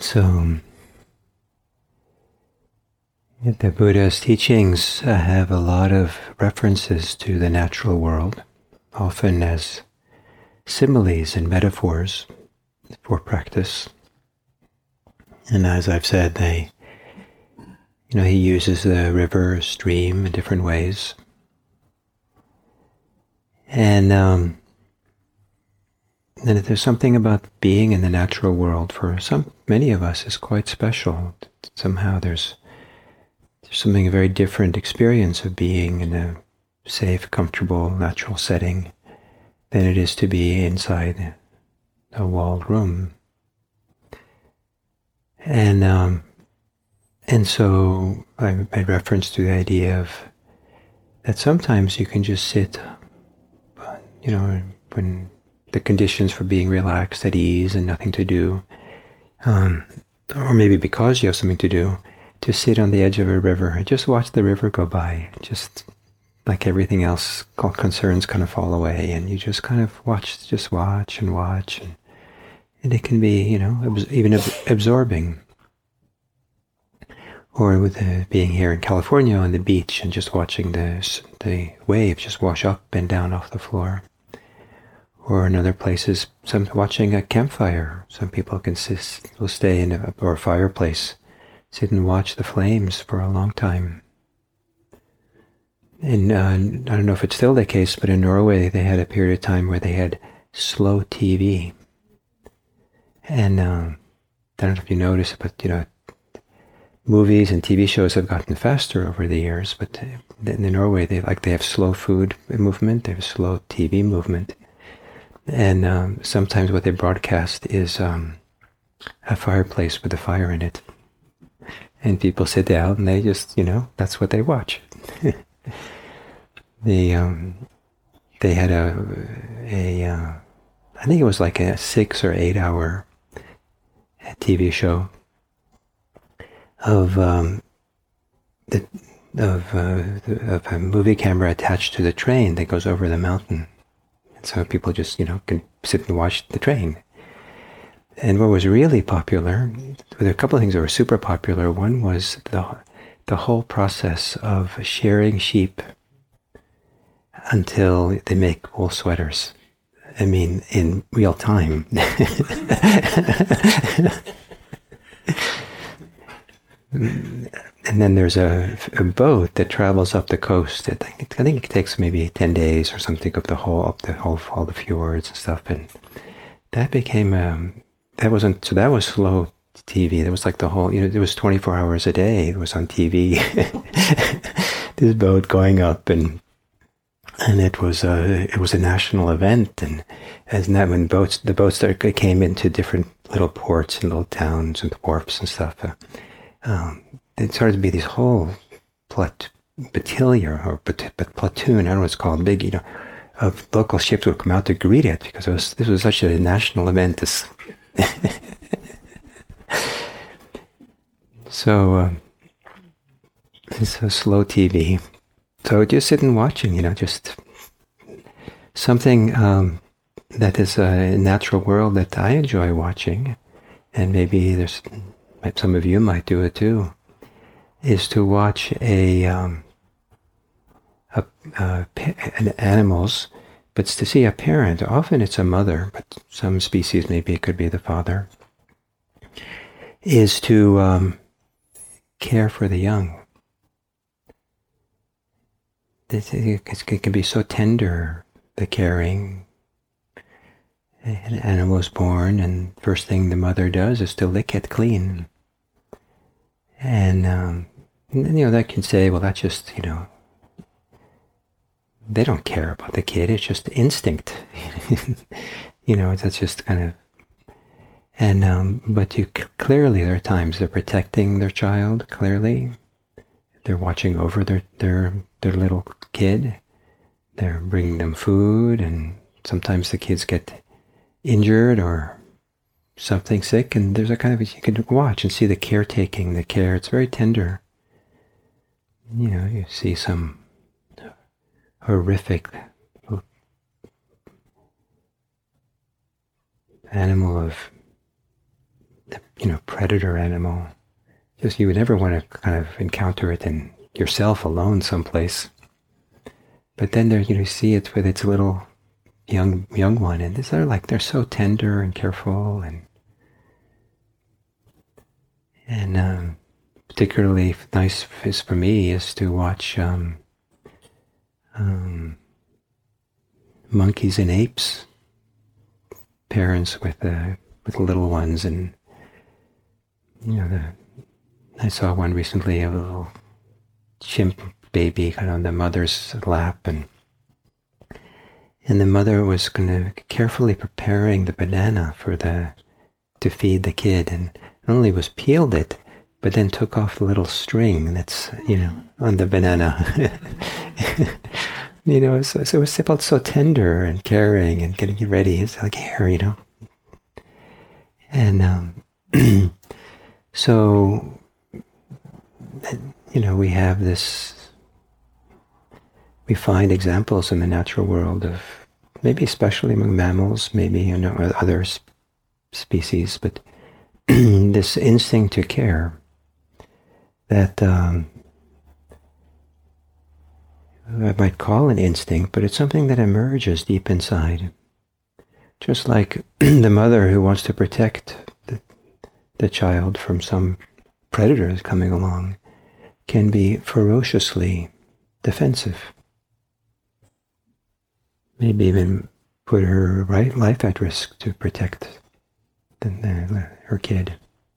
So, the Buddha's teachings have a lot of references to the natural world, often as similes and metaphors for practice. And as I've said, he uses the river, stream in different ways. And there's something about being in the natural world for many of us is quite special. Somehow there's something, a very different experience of being in a safe, comfortable, natural setting than it is to be inside a walled room. And so I made reference to the idea of that sometimes you can just sit, when the conditions for being relaxed, at ease, and nothing to do, or maybe because you have something to do, to sit on the edge of a river and just watch the river go by. Just like everything else, all concerns kind of fall away, and you just kind of watch and watch, and it can be, even absorbing. Or with being here in California on the beach and just watching the waves just wash up and down off the floor. Or in other places, watching a campfire. Some people will stay in a fireplace, sit and watch the flames for a long time. And I don't know if it's still the case, but in Norway they had a period of time where they had slow TV. And I don't know if you notice, but movies and TV shows have gotten faster over the years. But in Norway they have slow food movement, they have a slow TV movement. And sometimes what they broadcast is a fireplace with a fire in it. And people sit down and they just, that's what they watch. They had I think it was like a 6 or 8 hour TV show of a movie camera attached to the train that goes over the mountain. So people just, can sit and watch the train. And what was really popular, there were a couple of things that were super popular. One was the whole process of shearing sheep until they make wool sweaters. I mean, in real time. And then there's a boat that travels up the coast. I think it takes maybe 10 days or something up all the fjords and stuff. And that became that was slow TV. That was like the whole, it was 24 hours a day. It was on TV. This boat going up, and it was a national event. And when the boats came into different little ports and little towns and wharfs and stuff. It started to be this whole battalion or platoon, I don't know what it's called, big, of local ships would come out to greet it because this was such a national event. So it's a slow TV. So just sitting watching, just something that is a natural world that I enjoy watching, and maybe some of you might do it too, is to watch animals, but to see a parent. Often it's a mother, but some species maybe it could be the father, is to care for the young. It can be so tender, the caring. An animal is born, and first thing the mother does is to lick it clean. And that can say, well, that's just, they don't care about the kid. It's just instinct. That's just kind of. And but clearly there are times they're protecting their child. Clearly, they're watching over their little kid. They're bringing them food, and sometimes the kids get injured or something sick, and there's a kind of, you can watch and see the caretaking, the care. It's very tender. You see some horrific animal of predator animal. Just you would never want to kind of encounter it in yourself alone someplace. But then there, you see it with its little young one, and they're so tender and careful, and particularly nice is for me is to watch monkeys and apes, parents with little ones, and I saw one recently, a little chimp baby kind of on the mother's lap, and the mother was going to carefully preparing the banana to feed the kid, and not only was peeled it, but then took off the little string that's on the banana. So it was felt so tender and caring and getting it ready. It's like here, and so we have this. We find examples in the natural world of maybe especially among mammals, maybe other species, but this instinct to care that I might call an instinct, but it's something that emerges deep inside. Just like the mother who wants to protect the child from some predators coming along can be ferociously defensive. Maybe even put her life at risk to protect her kid.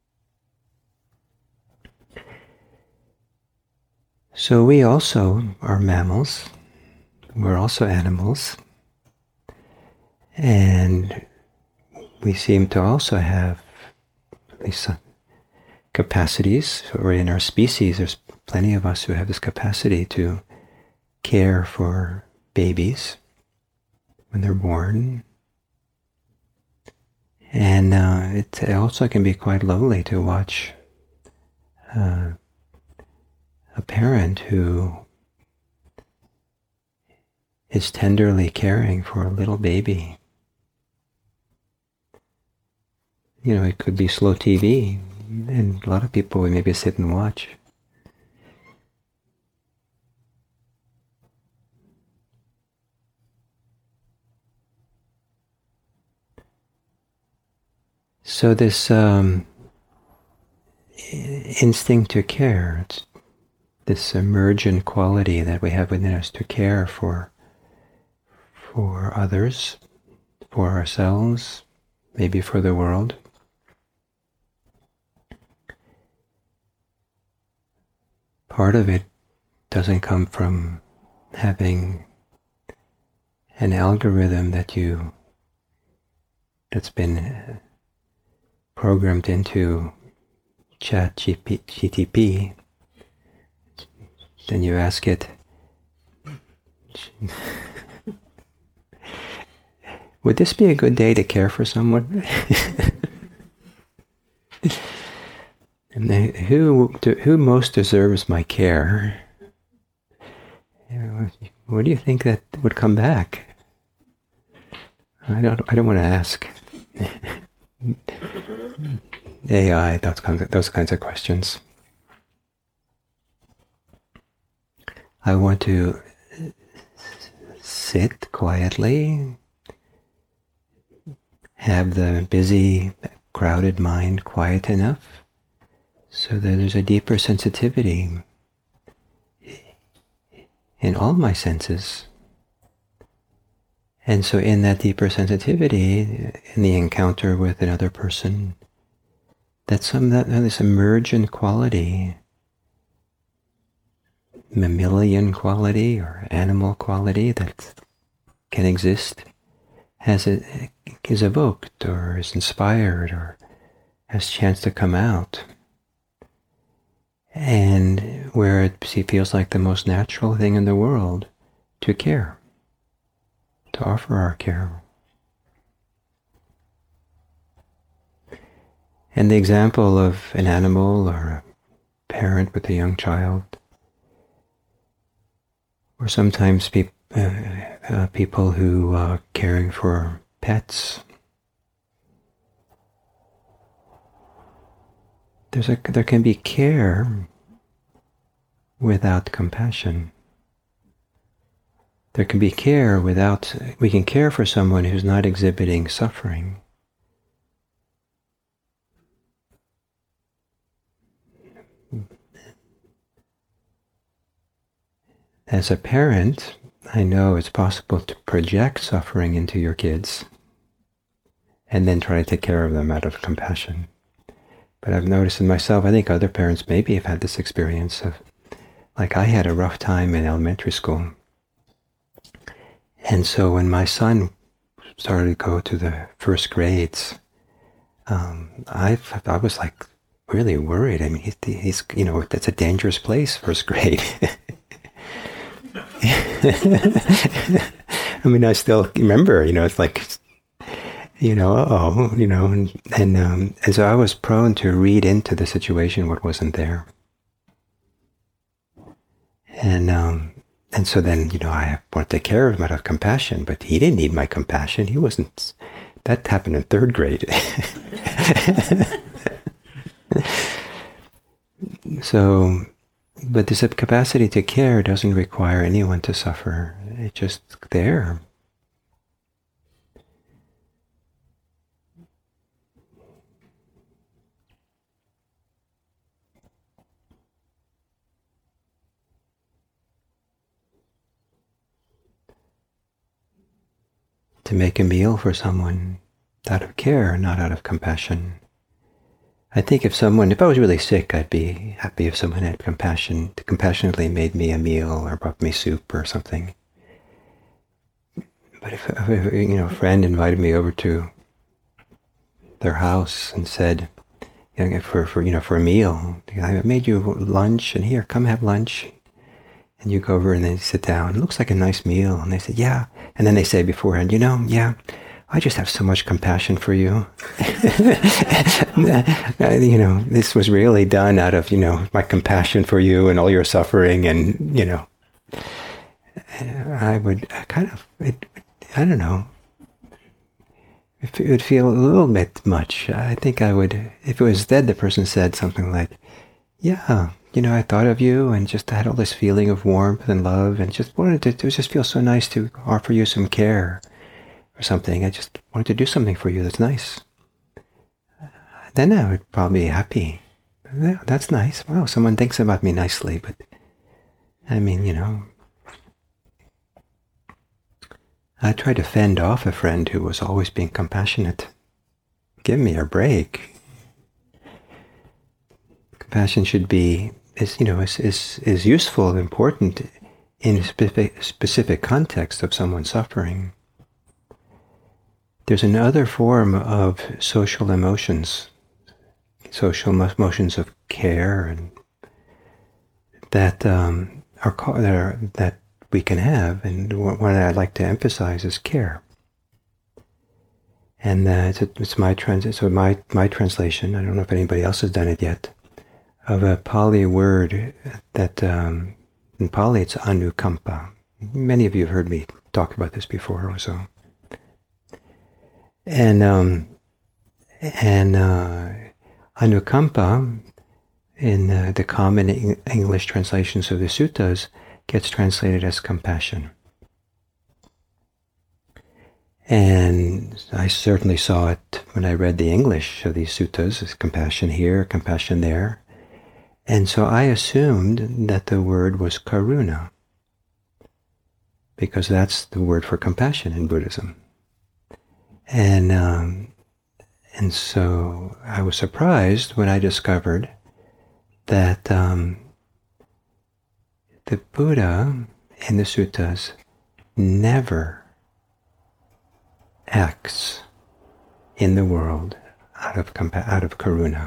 So we also are mammals. We're also animals. And we seem to also have at least some capacities, or in our species, there's plenty of us who have this capacity to care for babies when they're born. And it also can be quite lonely to watch a parent who is tenderly caring for a little baby. It could be slow TV, and a lot of people would maybe sit and watch. So this instinct to care, this emergent quality that we have within us to care for others, for ourselves, maybe for the world. Part of it doesn't come from having an algorithm that's been programmed into ChatGPT. Then you ask it, would this be a good day to care for someone? And who most deserves my care? What do you think that would come back? I don't want to ask. AI, those kinds of questions. I want to sit quietly, have the busy, crowded mind quiet enough so that there's a deeper sensitivity in all my senses. And so in that deeper sensitivity, in the encounter with another person, that's this emergent quality, mammalian quality or animal quality that can exist, is evoked or is inspired or has a chance to come out. And where it feels like the most natural thing in the world to care, to offer our care. And the example of an animal or a parent with a young child, or sometimes people who are caring for pets. there can be care without compassion. There can be care without, we can care for someone who's not exhibiting suffering. As a parent, I know it's possible to project suffering into your kids and then try to take care of them out of compassion. But I've noticed in myself, I think other parents maybe have had this experience of, like I had a rough time in elementary school. And so when my son started to go to the first grades, I was like really worried. I mean, he's that's a dangerous place, first grade. I mean, I still remember, it's like, and so I was prone to read into the situation what wasn't there. And so then, I want to take care of him out of compassion, but he didn't need my compassion. He wasn't, that happened in third grade. So, but this capacity to care doesn't require anyone to suffer. It's just there. To make a meal for someone out of care, not out of compassion. I think if I was really sick, I'd be happy if someone had compassion, compassionately made me a meal or brought me soup or something. But if a friend invited me over to their house and said, for a meal, I made you lunch, and here, come have lunch. And you go over and they sit down. It looks like a nice meal. And they say, yeah. And then they say beforehand, yeah, I just have so much compassion for you. This was really done out of, my compassion for you and all your suffering. And, I would I don't know. It would feel a little bit much. I think I would, if it was dead, the person said something like, yeah, I thought of you and just had all this feeling of warmth and love and just wanted to, it just feels so nice to offer you some care or something. I just wanted to do something for you that's nice. Then I would probably be happy. Yeah, that's nice. Wow, someone thinks about me nicely. But I mean, I tried to fend off a friend who was always being compassionate. Give me a break. Compassion should be, is useful and important in a specific context of someone suffering. There's another form of social emotions, emotions of care, and that that we can have, and one I'd like to emphasize is care. And it's my translation. I don't know if anybody else has done it yet, of a Pali word that in Pali it's anukampa. Many of you have heard me talk about this before or so. And anukampa in the common English translations of the suttas gets translated as compassion. And I certainly saw it when I read the English of these suttas, as compassion here, compassion there. And so I assumed that the word was karuna, because that's the word for compassion in Buddhism. And so I was surprised when I discovered that the Buddha in the suttas never acts in the world out of karuna.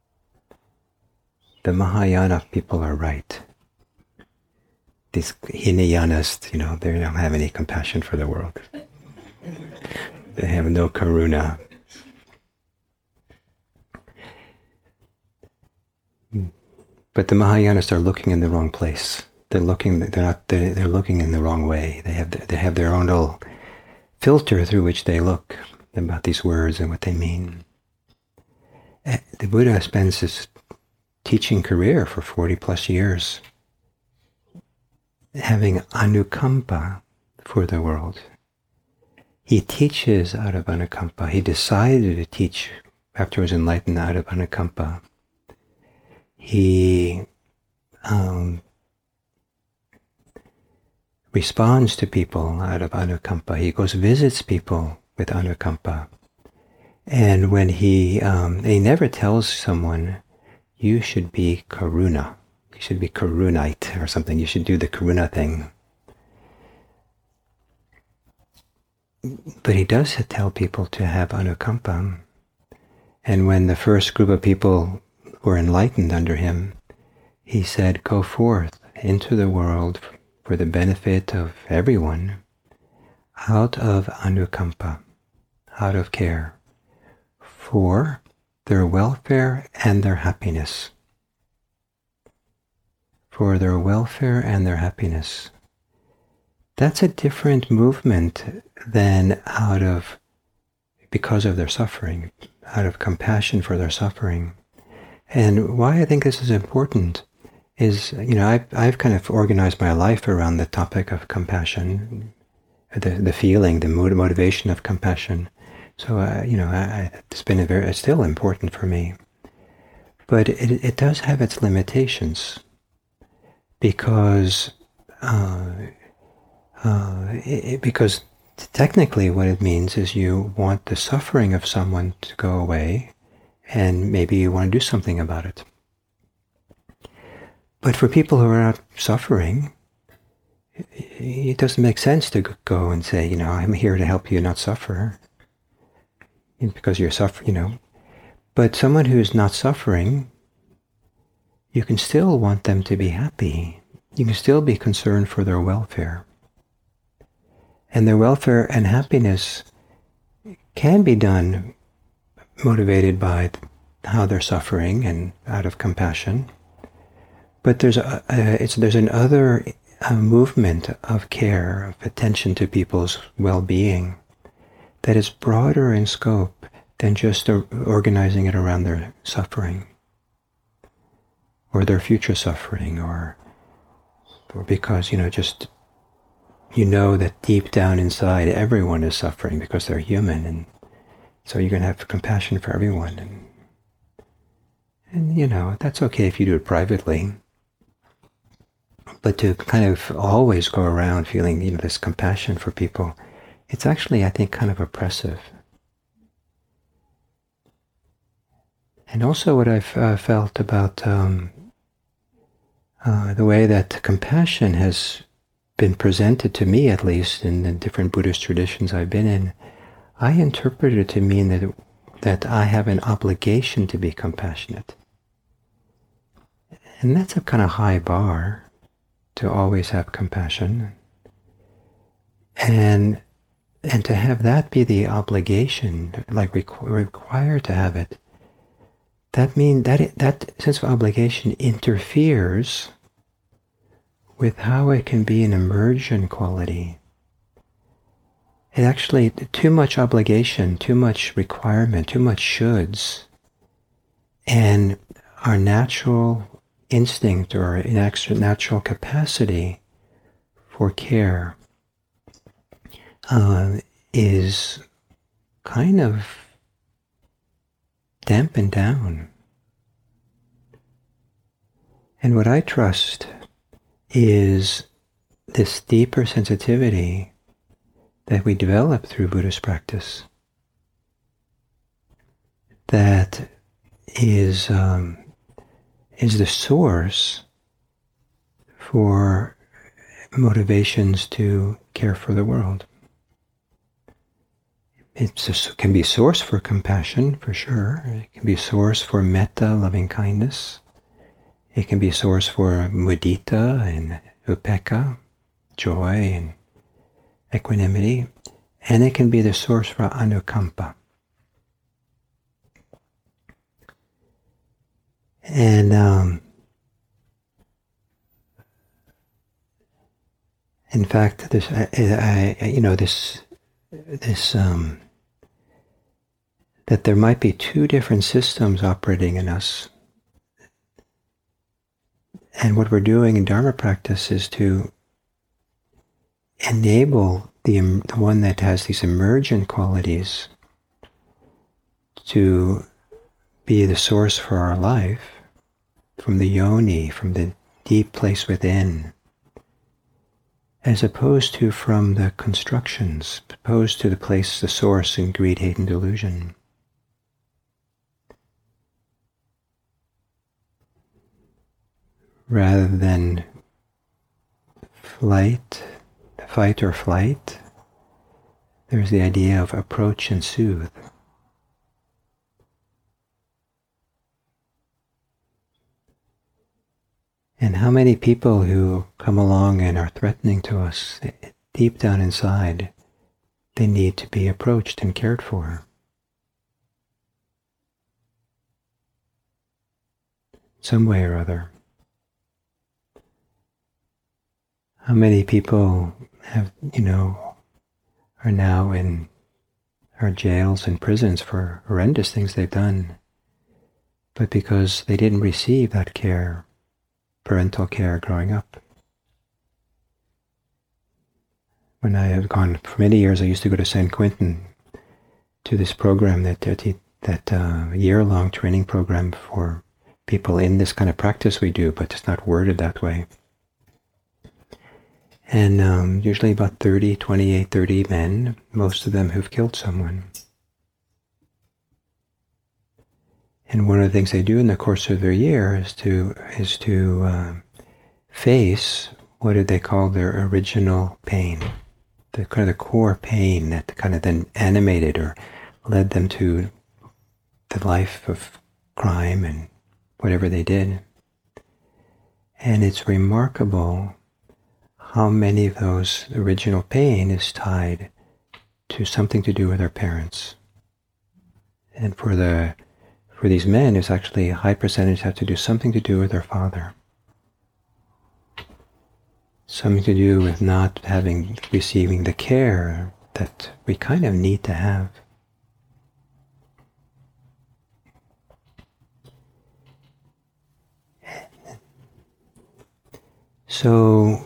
The Mahayana people are right. These Hinayanists, they don't have any compassion for the world. They have no karuna. But the Mahayanists are looking in the wrong place. They're looking in the wrong way. They have their own little filter through which they look about these words and what they mean. The Buddha spends his teaching career for 40 plus years, having anukampa for the world. He teaches out of anukampa. He decided to teach after he was enlightened out of anukampa. He responds to people out of anukampa. He goes visits people with anukampa. And when he never tells someone, you should be karuna. You should be karunite or something. You should do the karuna thing. But he does tell people to have anukampa. And when the first group of people were enlightened under him, he said, go forth into the world for the benefit of everyone, out of anukampa, out of care, for their welfare and their happiness. For their welfare and their happiness. That's a different movement than because of their suffering, out of compassion for their suffering. And why I think this is important is, I've kind of organized my life around the topic of compassion, the feeling, the motivation of compassion. So, it's still important for me. But it does have its limitations because technically what it means is you want the suffering of someone to go away, and maybe you want to do something about it. But for people who are not suffering, it doesn't make sense to go and say, I'm here to help you not suffer, because you're suffering, But someone who's not suffering, you can still want them to be happy. You can still be concerned for their welfare. And their welfare and happiness can be done motivated by how they're suffering and out of compassion. But there's another movement of care, of attention to people's well-being that is broader in scope than just organizing it around their suffering or their future suffering, or because, that deep down inside everyone is suffering because they're human, and so you're going to have compassion for everyone. And that's okay if you do it privately. But to kind of always go around feeling, this compassion for people, it's actually, I think, kind of oppressive. And also what I've felt about the way that compassion has been presented to me, at least in the different Buddhist traditions I've been in, I interpret it to mean that I have an obligation to be compassionate. And that's a kind of high bar, to always have compassion. And to have that be the obligation, like required to have it, that means that sense of obligation interferes with how it can be an immersion quality. It actually, too much obligation, too much requirement, too much shoulds, and our natural instinct or natural capacity for care is kind of dampened down. And what I trust is this deeper sensitivity that we develop through Buddhist practice that is the source for motivations to care for the world. It can be a source for compassion, for sure. It can be a source for metta, loving kindness. It can be a source for mudita and upekkha, joy and equanimity. And it can be the source for anukampa. And in fact, that there might be two different systems operating in us. And what we're doing in Dharma practice is to enable the one that has these emergent qualities to be the source for our life, from the yoni, from the deep place within, as opposed to from the constructions, opposed to the place, the source in greed, hate, and delusion. Rather than fight or flight, there's the idea of approach and soothe. And how many people who come along and are threatening to us, deep down inside, they need to be approached and cared for. Some way or other. How many people have, are now in our jails and prisons for horrendous things they've done, but because they didn't receive that care, parental care growing up. When I had gone for many years, I used to go to San Quentin to this program, that year-long training program for people in this kind of practice we do, but it's not worded that way. And usually about 30 men, most of them who've killed someone. And one of the things they do in the course of their year is to face, what did they call their original pain, the kind of the core pain that kind of then animated or led them to the life of crime and whatever they did. And it's remarkable how many of those original pain is tied to something to do with their parents. And for these men, it's actually a high percentage have to do something to do with their father. Something to do with not receiving the care that we kind of need to have. So,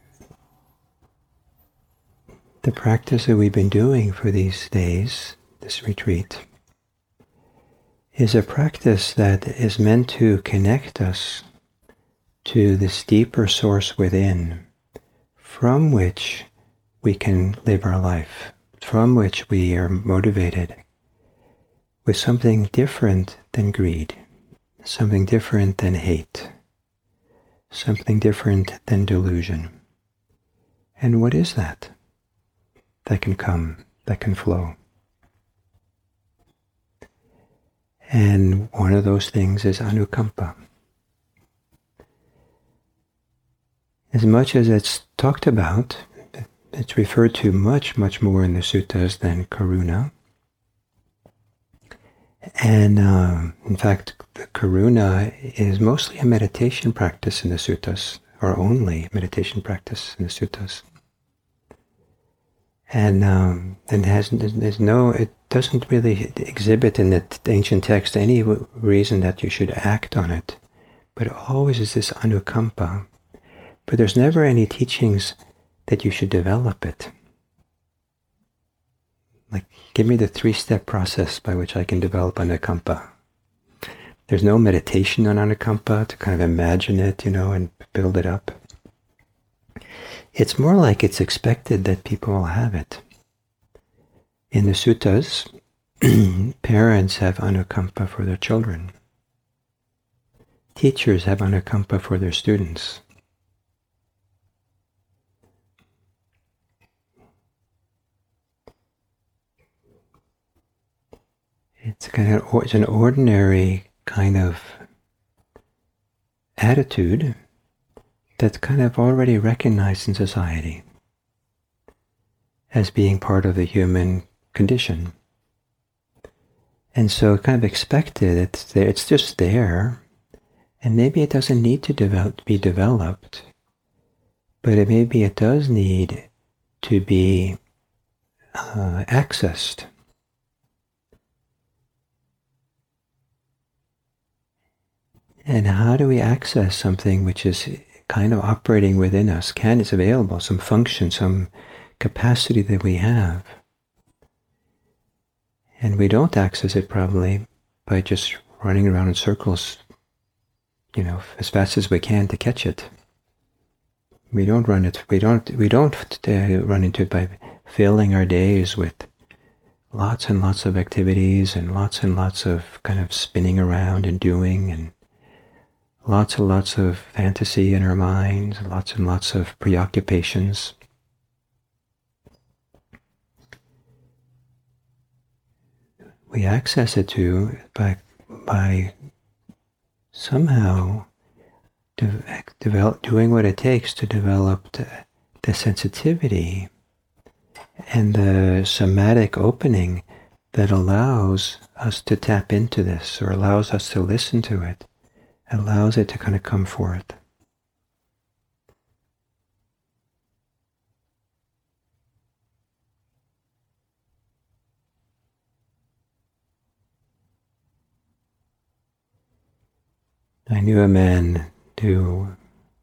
the practice that we've been doing for these days, this retreat, is a practice that is meant to connect us to this deeper source within, from which we can live our life, from which we are motivated with something different than greed, something different than hate, something different than delusion. And what is that? That can come, that can flow. And one of those things is anukampa. As much as it's talked about, it's referred to much, much more in the suttas than karuna. And in fact, the karuna is mostly a meditation practice in the suttas, or only meditation practice in the suttas. And it doesn't really exhibit in the ancient text any reason that you should act on it, but it always is this anukampa. But there's never any teachings that you should develop it. Like, give me the 3-step process by which I can develop anukampa. There's no meditation on anukampa to kind of imagine it, and build it up. It's more like it's expected that people will have it. In the suttas, parents have anukampa for their children. Teachers have anukampa for their students. It's an ordinary kind of attitude that's kind of already recognized in society as being part of the human condition. And so kind of expected, it's there, it's just there, and maybe it doesn't need to be developed, but maybe it does need to be accessed. And how do we access something which is kind of operating within us, is available, some function, some capacity that we have? And we don't access it probably by just running around in circles, as fast as we can to catch it. We don't run into it by filling our days with lots and lots of activities and lots of kind of spinning around and doing, and lots and lots of fantasy in our minds, lots and lots of preoccupations. We access it by somehow doing what it takes to develop the sensitivity and the somatic opening that allows us to tap into this, or allows us to listen to it, allows it to kind of come forth. I knew a man who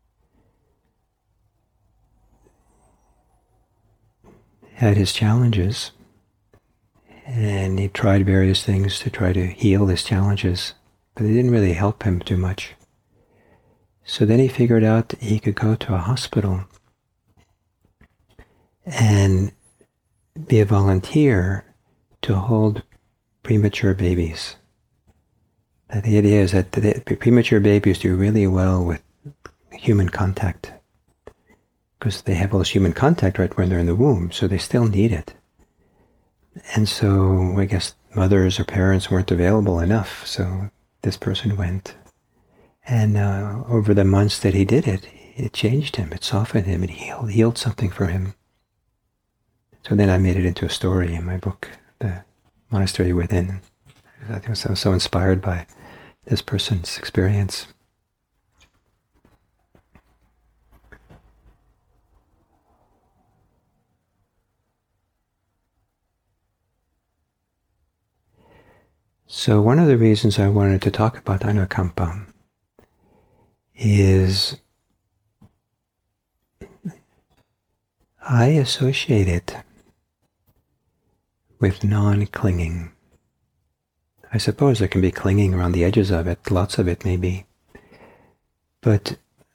had his challenges, and he tried various things to try to heal his challenges, but they didn't really help him too much. So then he figured out that he could go to a hospital and be a volunteer to hold premature babies. The idea is that the premature babies do really well with human contact, because they have all this human contact right when they're in the womb, so they still need it. And so I guess mothers or parents weren't available enough, so this person went. And over the months that he did it, it changed him, it softened him, it healed something for him. So then I made it into a story in my book, The Monastery Within. I was so inspired by this person's experience. So one of the reasons I wanted to talk about Anukampa is I associate it with non-clinging. I suppose there can be clinging around the edges of it, lots of it maybe, but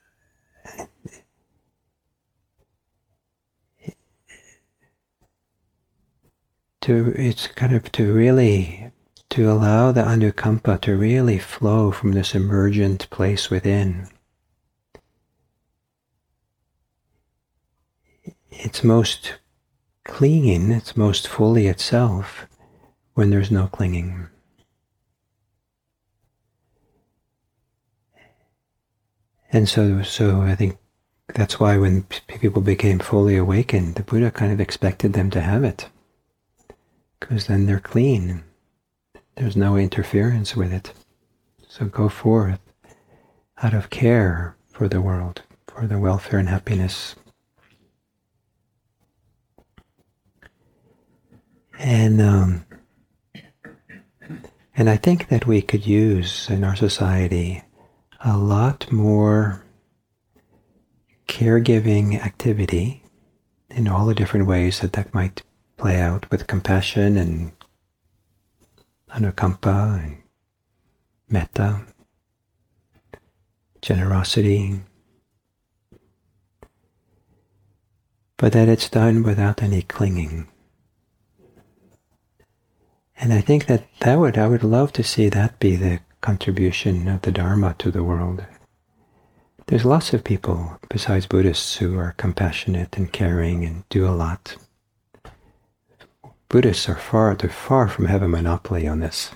it's kind of to allow the Anukampa to really flow from this emergent place within. It's most clean, it's most fully itself when there's no clinging. And so I think that's why when people became fully awakened, the Buddha kind of expected them to have it, because then they're clean. There's no interference with it. So go forth out of care for the world, for the welfare and happiness. And I think that we could use in our society a lot more caregiving activity in all the different ways that might play out, with compassion and anukampa and metta, generosity, but that it's done without any clinging. And I think I would love to see that be the contribution of the Dharma to the world. There's lots of people besides Buddhists who are compassionate and caring and do a lot. Buddhists are far from having a monopoly on this.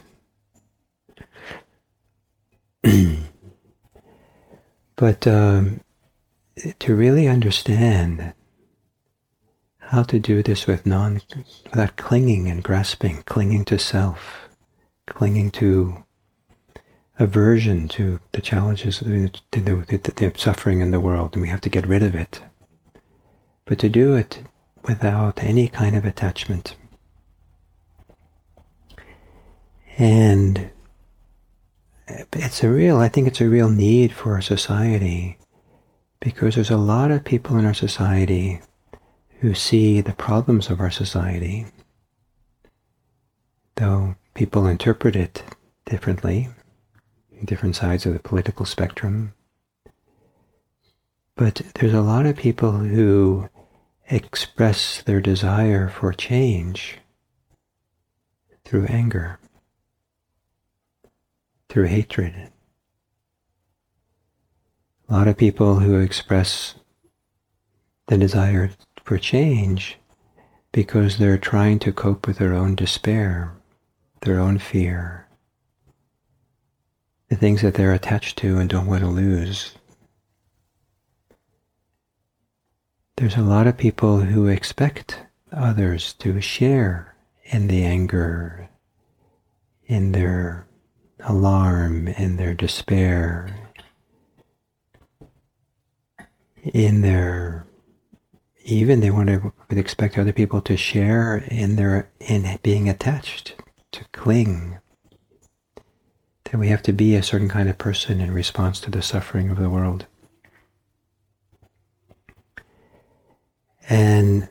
But to really understand how to do this without clinging and grasping, clinging to self, clinging to aversion to the challenges, the suffering in the world, and we have to get rid of it. But to do it without any kind of attachment. I think it's a real need for our society, because there's a lot of people in our society who see the problems of our society, though people interpret it differently in different sides of the political spectrum. But there's a lot of people who express their desire for change through anger, through hatred. A lot of people who express the desire for change because they're trying to cope with their own despair, their own fear, the things that they're attached to and don't want to lose. There's a lot of people who expect others to share in the anger, in their alarm, in their despair, in their, even they would expect other people to share in being attached, to cling. That we have to be a certain kind of person in response to the suffering of the world. And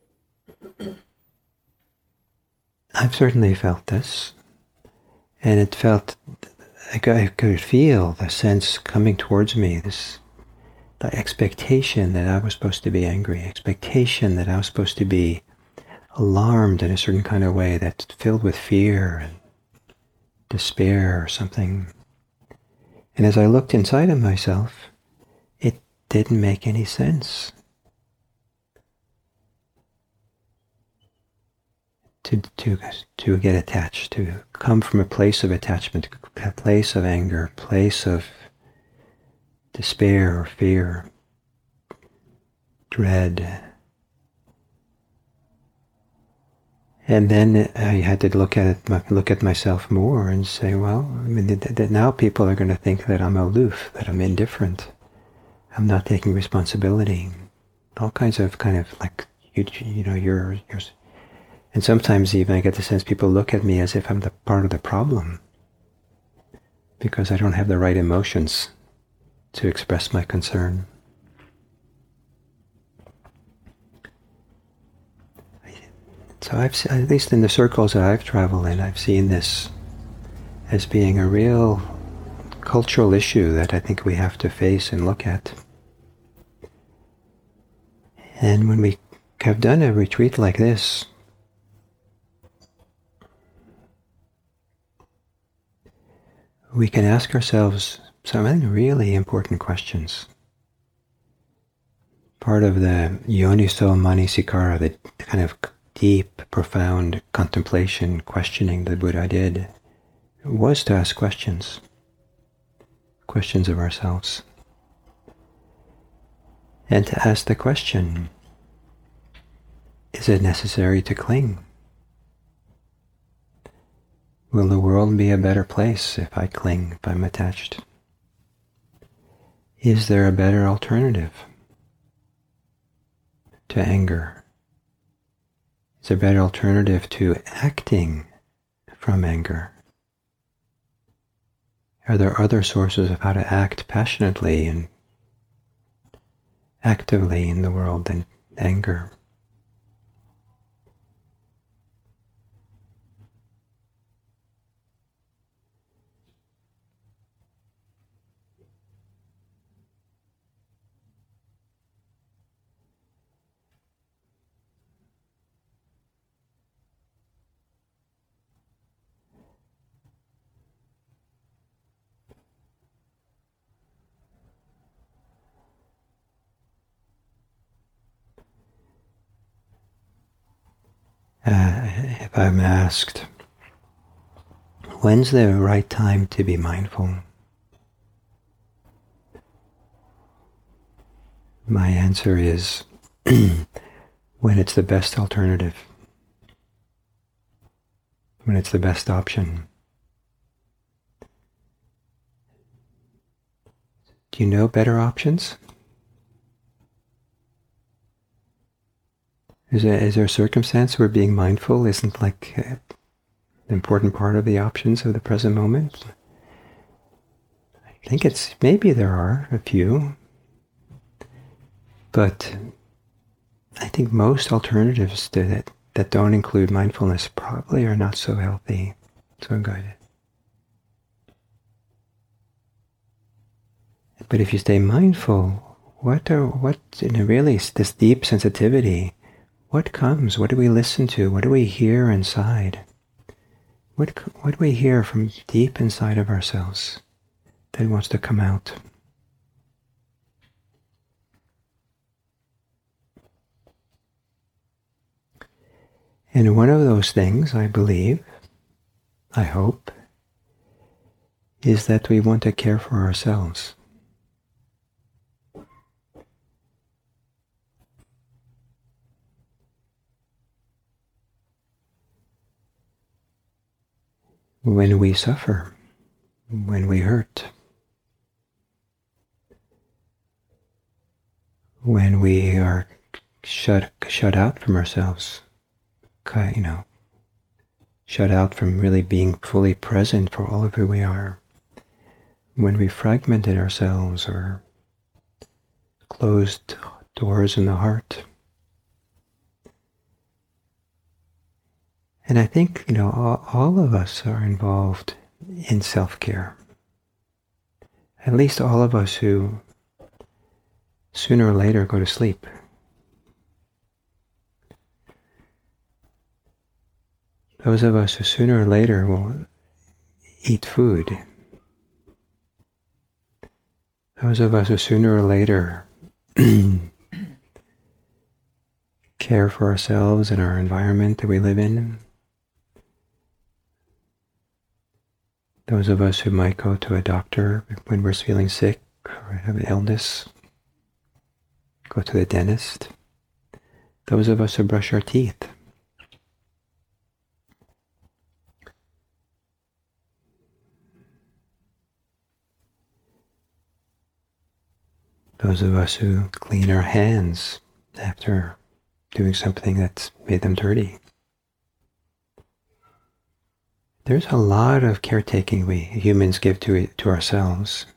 I've certainly felt this, and it felt, I could feel the sense coming towards me, the expectation that I was supposed to be angry, expectation that I was supposed to be alarmed in a certain kind of way that's filled with fear and despair or something. And as I looked inside of myself, it didn't make any sense. To get attached, to come from a place of attachment, a place of anger, a place of despair or fear, dread. And then I had to look at myself more and say, well, I mean, that now people are going to think that I'm aloof, that I'm indifferent, I'm not taking responsibility, all kinds of like you're. And sometimes even I get the sense people look at me as if I'm the part of the problem because I don't have the right emotions to express my concern. So at least in the circles that I've traveled in, I've seen this as being a real cultural issue that I think we have to face and look at. And when we have done a retreat like this, we can ask ourselves some really important questions. Part of the Yoniso Manasikara, the kind of deep, profound contemplation, questioning that Buddha did, was to ask questions of ourselves. And to ask the question, is it necessary to cling? Will the world be a better place if I cling, if I'm attached? Is there a better alternative to anger? Is there a better alternative to acting from anger? Are there other sources of how to act passionately and actively in the world than anger? If I'm asked, when's the right time to be mindful? My answer is when it's the best alternative, when it's the best option. Do you know better options? Is there a circumstance where being mindful isn't like an important part of the options of the present moment? think maybe there are a few, but I think most alternatives to that don't include mindfulness probably are not so healthy, so good. But if you stay mindful, really this deep sensitivity, what comes? What do we listen to? What do we hear inside? What do we hear from deep inside of ourselves that wants to come out? And one of those things, I believe, I hope, is that we want to care for ourselves. When we suffer, when we hurt, when we are shut out from ourselves, shut out from really being fully present for all of who we are, when we fragmented ourselves or closed doors in the heart. And I think, all of us are involved in self-care. At least all of us who sooner or later go to sleep. Those of us who sooner or later will eat food. Those of us who sooner or later care for ourselves and our environment that we live in. Those of us who might go to a doctor when we're feeling sick or have an illness, go to the dentist. Those of us who brush our teeth. Those of us who clean our hands after doing something that's made them dirty. There's a lot of caretaking we humans give to ourselves.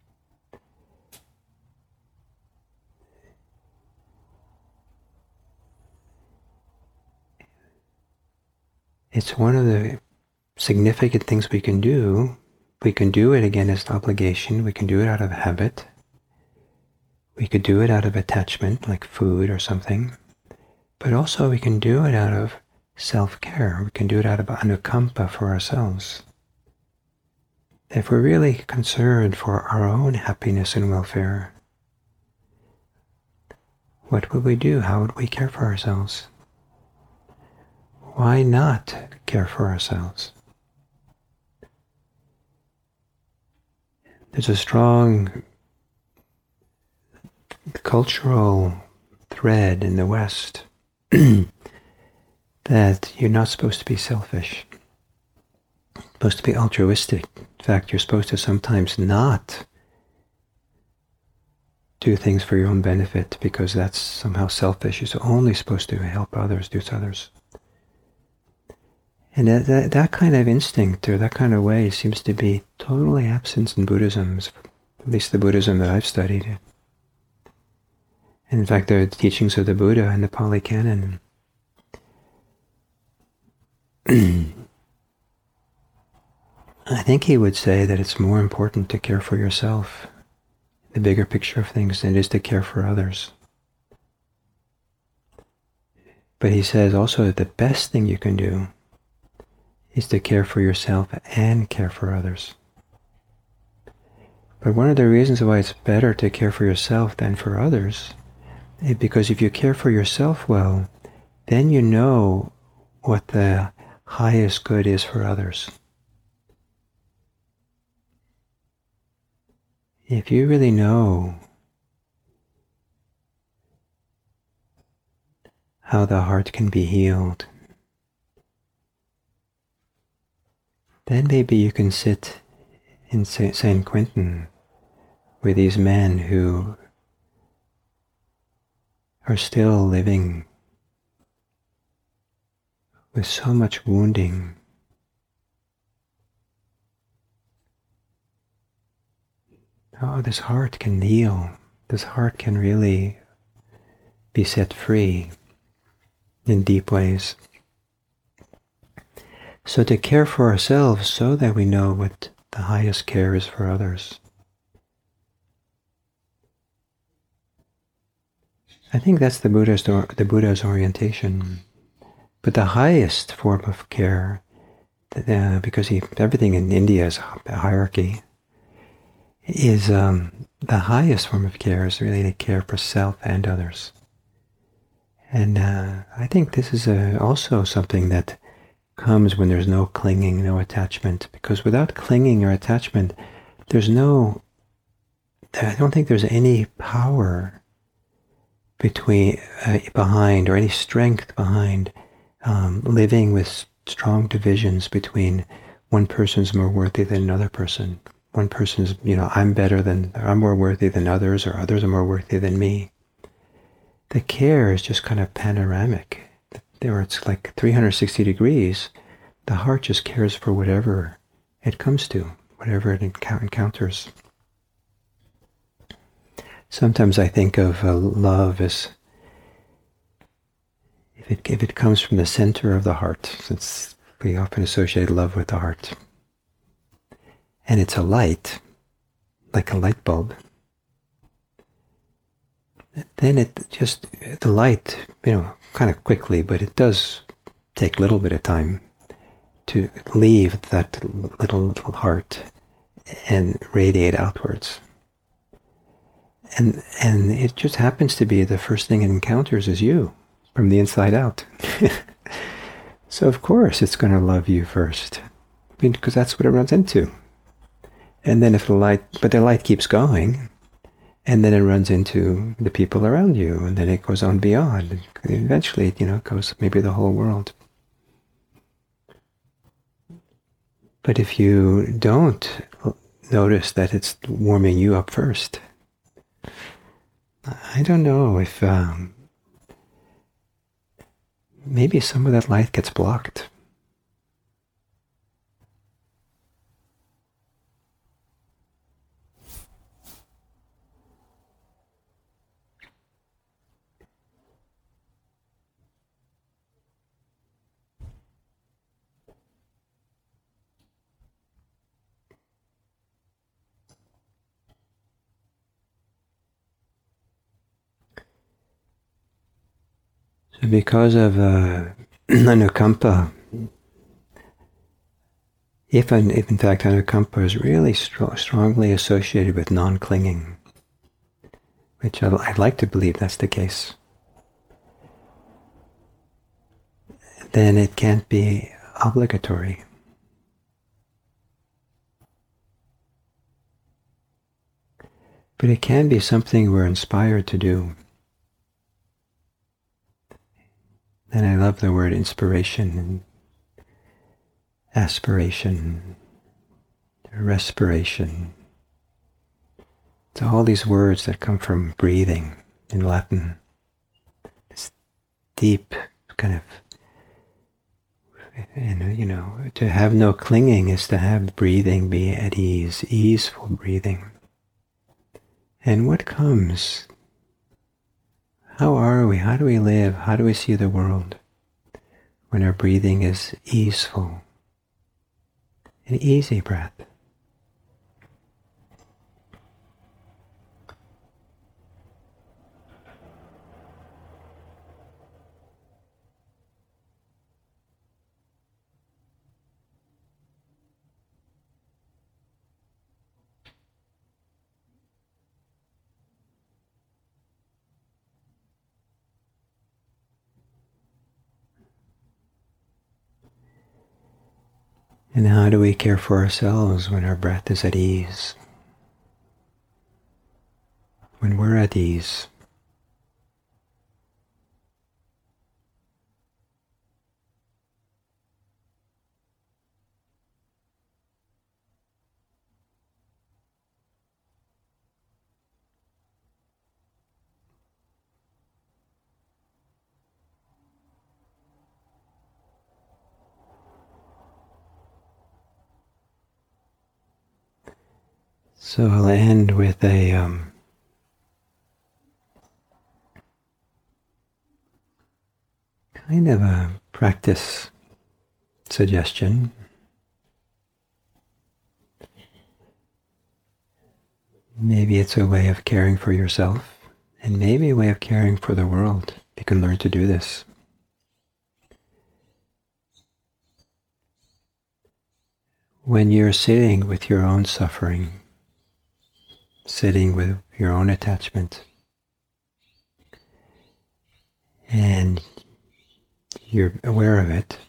It's one of the significant things we can do. We can do it again as an obligation. We can do it out of habit. We could do it out of attachment, like food or something. But also we can do it out of self-care. We can do it out of anukampa for ourselves. If we're really concerned for our own happiness and welfare, what would we do? How would we care for ourselves? Why not care for ourselves? There's a strong cultural thread in the West that you're not supposed to be selfish. You're supposed to be altruistic. In fact, you're supposed to sometimes not do things for your own benefit because that's somehow selfish. You're only supposed to help others, do to others. And that kind of instinct or that kind of way seems to be totally absent in Buddhism, at least the Buddhism that I've studied. And in fact, the teachings of the Buddha in the Pali Canon I think he would say that it's more important to care for yourself, the bigger picture of things, than it is to care for others. But he says also that the best thing you can do is to care for yourself and care for others. But one of the reasons why it's better to care for yourself than for others is because if you care for yourself well, then you know what the highest good is for others. If you really know how the heart can be healed, then maybe you can sit in St. Quentin with these men who are still living with so much wounding. oh, this heart can heal. This heart can really be set free in deep ways. So to care for ourselves so that we know what the highest care is for others. I think that's the Buddha's orientation. But the highest form of care, because everything in India is a hierarchy, is the highest form of care is really to care for self and others. And I think this is also something that comes when there's no clinging, no attachment. Because without clinging or attachment, I don't think there's any power behind, or any strength behind living with strong divisions between one person's more worthy than another person. One person's, I'm more worthy than others, or others are more worthy than me. The care is just kind of panoramic. There it's like 360 degrees. The heart just cares for whatever it comes to, whatever it encounters. Sometimes I think of love as if it comes from the center of the heart, since we often associate love with the heart. And it's a light, like a light bulb. Then the light, kind of quickly, but it does take a little bit of time to leave that little heart and radiate outwards. And it just happens to be the first thing it encounters is you, from the inside out. So of course it's going to love you first, because that's what it runs into. And then but the light keeps going, and then it runs into the people around you, and then it goes on beyond. And eventually, it goes maybe the whole world. But if you don't notice that it's warming you up first, I don't know if maybe some of that light gets blocked. So because of anukampa, if in fact anukampa is really strongly associated with non-clinging, which I'd like to believe that's the case, then it can't be obligatory. But it can be something we're inspired to do. And I love the word inspiration and aspiration, respiration. It's all these words that come from breathing in Latin. This deep kind of, to have no clinging is to have breathing be at ease, easeful breathing. And what comes? How are we? How do we live? How do we see the world when our breathing is easeful? An easy breath. And how do we care for ourselves when our breath is at ease? When we're at ease? So I'll end with a kind of a practice suggestion. Maybe it's a way of caring for yourself, and maybe a way of caring for the world. You can learn to do this. When you're sitting with your own suffering, sitting with your own attachment, and you're aware of it,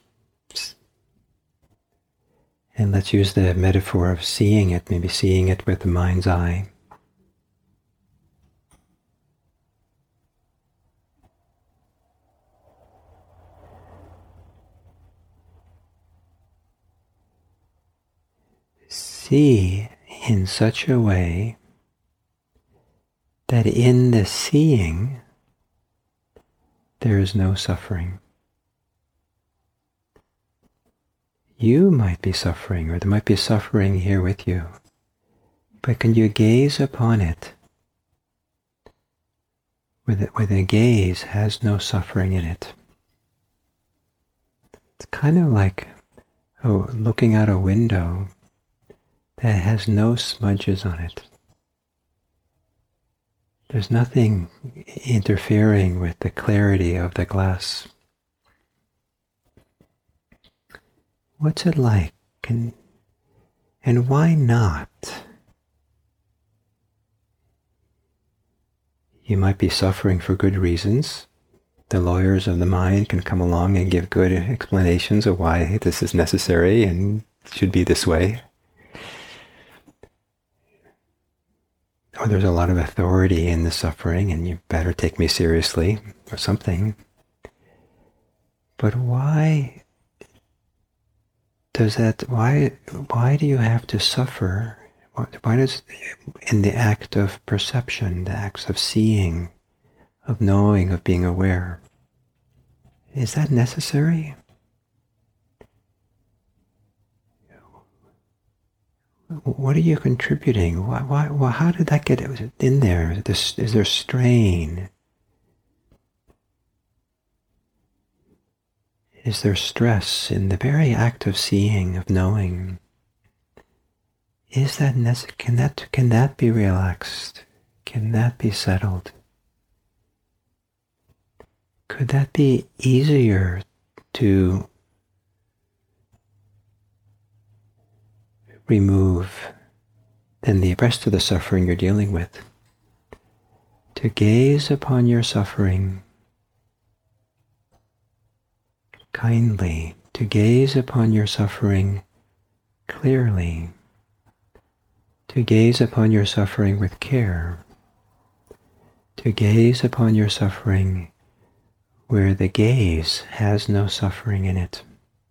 and let's use the metaphor of seeing it, maybe seeing it with the mind's eye. See in such a way that in the seeing there is no suffering. You might be suffering, or there might be suffering here with you, but can you gaze upon it with a gaze has no suffering in it? It's kind of like looking out a window that has no smudges on it. There's nothing interfering with the clarity of the glass. What's it like? And why not? You might be suffering for good reasons. The lawyers of the mind can come along and give good explanations of why this is necessary and should be this way. Or there's a lot of authority in the suffering and you better take me seriously or something. But why does that, why do you have to suffer? Why does, in the act of perception, the acts of seeing, of knowing, of being aware, is that necessary? What are you contributing? Why, how did that get in there? Is there strain? Is there stress in the very act of seeing, of knowing? Is that necessary? Can that be relaxed? Can that be settled? Could that be easier to remove than the rest of the suffering you're dealing with? To gaze upon your suffering kindly, to gaze upon your suffering clearly, to gaze upon your suffering with care, to gaze upon your suffering where the gaze has no suffering in it.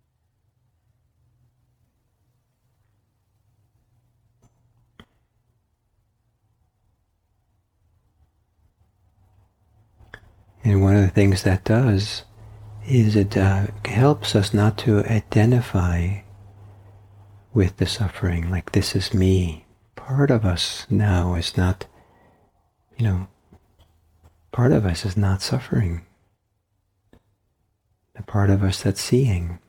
And one of the things that does is it helps us not to identify with the suffering, like this is me. Part of us now is not, part of us is not suffering. The part of us that's seeing.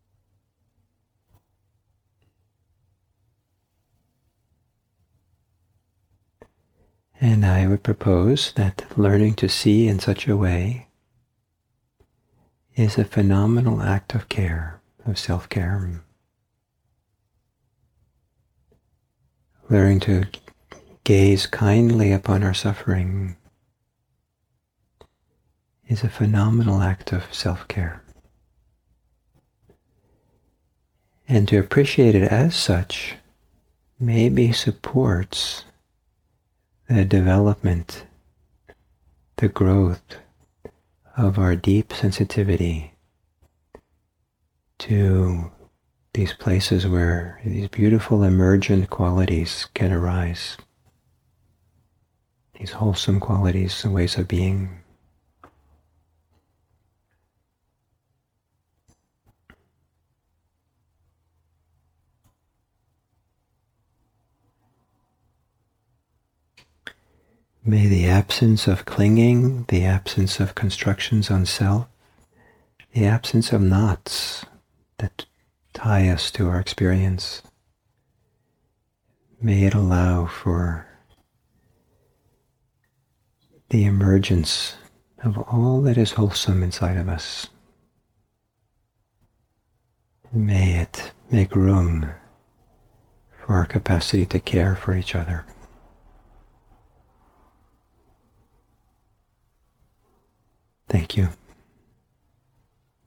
And I would propose that learning to see in such a way is a phenomenal act of care, of self-care. Learning to gaze kindly upon our suffering is a phenomenal act of self-care. And to appreciate it as such maybe supports the development, the growth of our deep sensitivity to these places where these beautiful emergent qualities can arise, these wholesome qualities and ways of being. May the absence of clinging, the absence of constructions on self, the absence of knots that tie us to our experience, may it allow for the emergence of all that is wholesome inside of us. May it make room for our capacity to care for each other. Thank you.